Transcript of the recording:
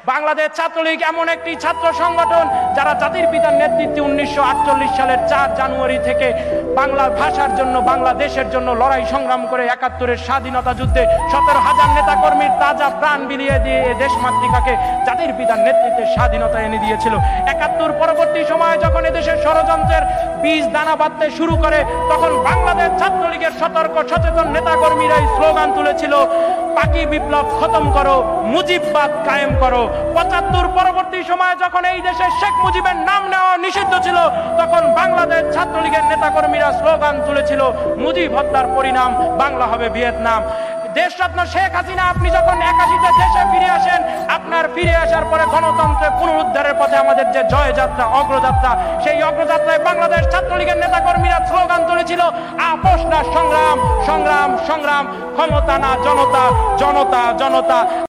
বাংলাদেশ ছাত্রলীগ এমন একটি ছাত্র সংগঠন যারা জাতির পিতার নেতৃত্বে 1948 সালের 4 জানুয়ারি থেকে বাংলা ভাষার জন্য, বাংলাদেশের জন্য লড়াই সংগ্রাম করে 71-এর স্বাধীনতা যুদ্ধে 17,000 নেতাকর্মীর তাজা প্রাণ বিলিয়ে দিয়ে দেশ মাতৃকাকে জাতির পিতার নেতৃত্বে স্বাধীনতা এনে দিয়েছিল। 71 পরবর্তী সময়ে যখন এদেশের ষড়যন্ত্রের বীজ দানা বাঁধতে শুরু করে, তখন বাংলাদেশ ছাত্রলীগের সতর্ক সচেতন নেতাকর্মীরাই স্লোগান তুলেছিল, পাকি বিপ্লব খতম করো, মুজিববাদ কায়েম করো। 75 পরবর্তী সময়ে যখন এই দেশে শেখ মুজিবের নাম নেওয়া নিষিদ্ধ ছিল, তখন বাংলাদেশ ছাত্রলীগের নেতাকর্মীরা স্লোগান তুলেছিল, মুজিব হত্যার পরিণাম বাংলা হবে ভিয়েতনাম। দেশরত্ন শেখ হাসিনা আপনি যখন 81-তে দেশে ফিরে আসেন, আপনার ফিরে আসার পরে গণতন্ত্রের পুনরুদ্ধারের পথে আমাদের যে জয়যাত্রা, অগ্রযাত্রা, সেই অগ্রযাত্রায় বাংলাদেশ ছাত্রলীগের নেতাকর্মীরা স্লোগান তুলেছিল, আপোষ না সংগ্রাম, সংগ্রাম সংগ্রাম, ক্ষমতা না জনতা, জনতা জনতা।